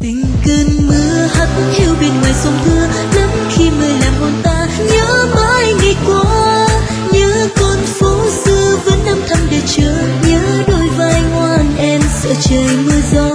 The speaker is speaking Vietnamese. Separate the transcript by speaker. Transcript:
Speaker 1: từng cơn mưa hắt hiu bên ngoài sông thưa, lắm khi mưa làm hồn ta nhớ mãi ngày qua, nhớ con phố xưa vẫn âm thầm để chờ, nhớ đôi vai ngoan em sợ trời mưa gió.